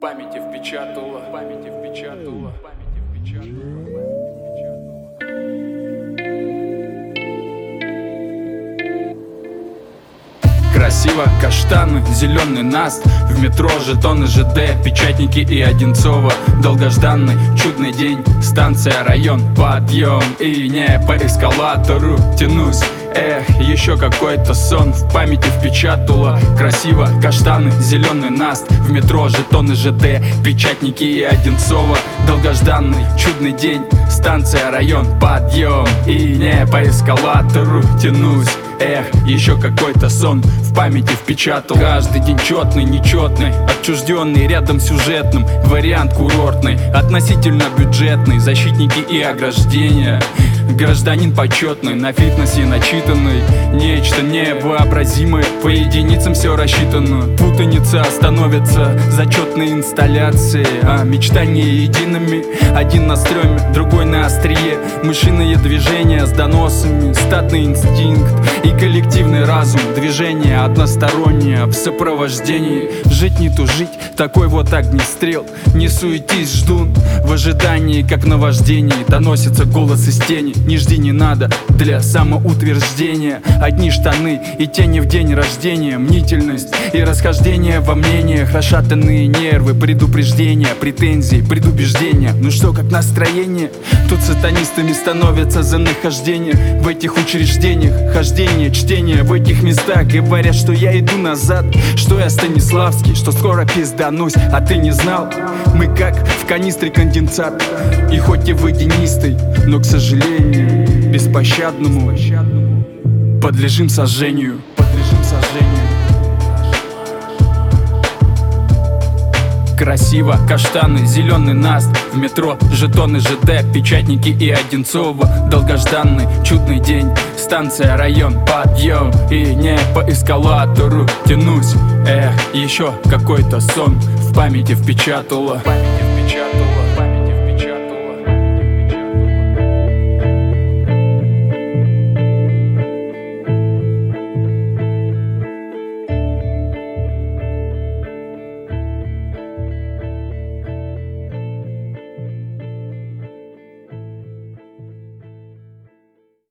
Памяти впечатала, памяти впечатала, памяти впечатала. Красиво, каштаны, зеленый наст. В метро жетоны ЖД, печатники и Одинцово. Долгожданный, чудный день, станция, район, подъем. И не по эскалатору тянусь. Эх, еще какой-то сон в памяти впечатало. Красиво, каштаны, зеленый наст. В метро жетоны ЖД, печатники и Одинцово. Долгожданный, чудный день, станция, район, подъем. И не по эскалатору тянусь. Эх, еще какой-то сон в памяти впечатал. Каждый день четный, нечетный, отчужденный, рядом сюжетным. Вариант курортный, относительно бюджетный. Защитники и ограждения. Гражданин почетный, на фитнесе начитанный. Нечто невообразимое, по единицам все рассчитано. Путаница становится зачетной инсталляцией. А мечтания едиными, один на стреме, другой на острие. Мышиные движения с доносами, стадный инстинкт и коллективный разум. Движение одностороннее в сопровождении. Жить не тужить, такой вот огнестрел. Не суетись, ждун, в ожидании, как наваждение. Доносится голос из тени. Не жди, не надо для самоутверждения. Одни штаны и тени в день рождения. Мнительность и расхождение во мнениях. Расшатанные нервы, предупреждения, претензии, предубеждения. Ну что, как настроение? Тут сатанистами становятся за нахождение в этих учреждениях. Хождение, чтение в этих местах. Говорят, что я иду назад, что я Станиславский, что скоро пизданусь, а ты не знал? Мы как в канистре конденсат. И хоть и водянистый, но, к сожалению, беспощадному подлежим сожжению. Красиво, каштаны, зеленый наст. В метро жетоны ЖД, печатники и Одинцово. Долгожданный, чудный день, станция, район, подъем. И не по эскалатору тянусь. Эх, еще какой-то сон в памяти впечатало.